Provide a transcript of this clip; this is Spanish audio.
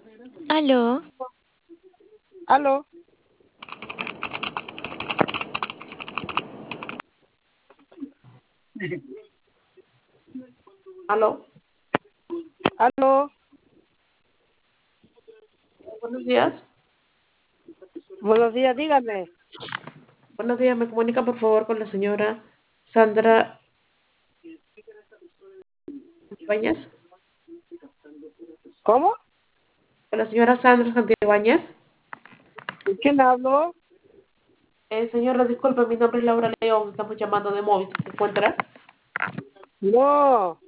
Aló, Aló, Aló, aló, buenos días. buenos días, dígame. Buenos días, me comunica por favor con la señora Sandra Santibáñez. ¿Cómo? Con la señora Sandra Santibáñez. ¿Con quién hablo? Señora, disculpe, mi nombre es Laura León, estamos llamando de móvil. ¿Se encuentra? No,